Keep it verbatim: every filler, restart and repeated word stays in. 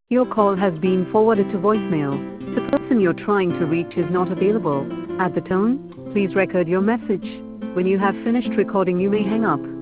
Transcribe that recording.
Your call has been forwarded to voicemail. The person you're trying to reach is not available. At the tone, please record your message. When you have finished recording, you may hang up.